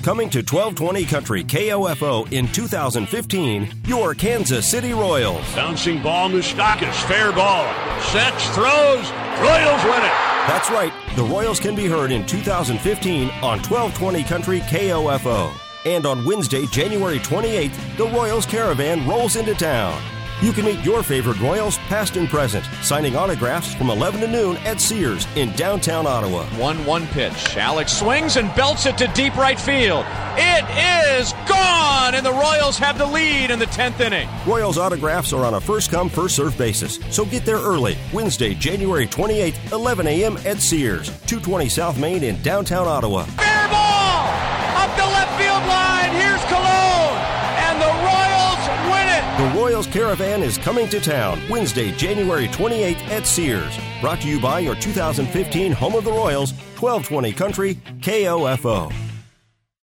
Coming to 1220 Country KOFO in 2015, your Kansas City Royals. Bouncing ball, Moustakas, fair ball. Sets, throws, Royals win it. That's right, the Royals can be heard in 2015 on 1220 Country KOFO. And on Wednesday, January 28th, the Royals Caravan rolls into town. You can meet your favorite Royals, past and present, signing autographs from 11 to noon at Sears in downtown Ottawa. 1-1 pitch. Alex swings and belts it to deep right field. It is gone, and the Royals have the lead in the 10th inning. Royals autographs are on a first-come, first-served basis, so get there early. Wednesday, January 28th, 11 a.m. at Sears, 220 South Main in downtown Ottawa. Fair ball! Up the left field line. Here's Cologne, and the Royals win it. The Royals Caravan is coming to town Wednesday, January 28th at Sears. Brought to you by your 2015 Home of the Royals, 1220 Country KOFO.